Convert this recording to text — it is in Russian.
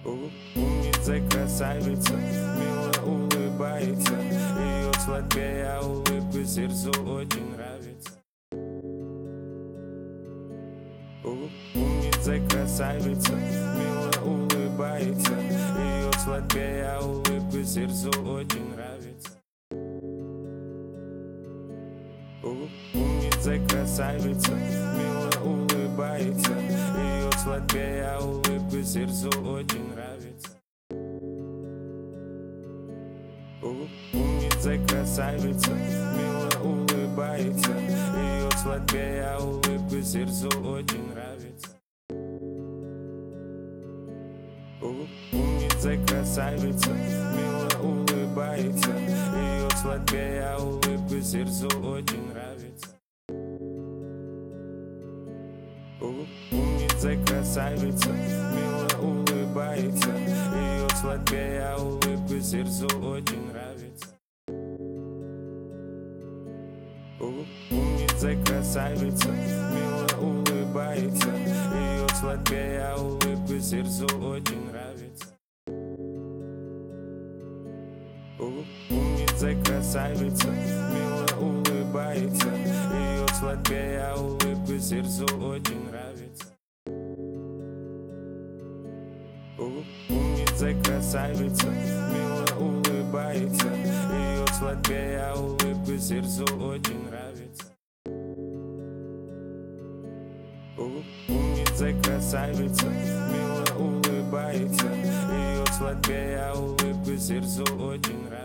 Умница, красавица, мило улыбается. Ее сладкая улыбка сердцу очень нравится. Умница, красавица, мило улыбается. Ее сладкая улыбка сердцу очень нравится. Умница, красавица, мило улыбается. Ее сладкая улыбка сердцу очень нравится. Умница, красавица, мило улыбается. Ее сладкая улыбка сердцу очень нравится. Умница, красавица, мило улыбается. Ее сладкая улыбка сердцу очень нравится. Умница, красавица, мило улыбается. Ее сладкая улыбка сердцу очень нравится. Умница, красавица, мило улыбается. Ее сладкая улыбка сердцу очень нравится. Умница, красавица, мило улыбается. Ее сладкая улыбка сердцу очень нравится. Умница, красавица, мило улыбается. Ее сладкая улыбка сердцу очень нравится. Умница, красавица, мило улыбается. Ее сладкая улыбка сердцу очень нравится.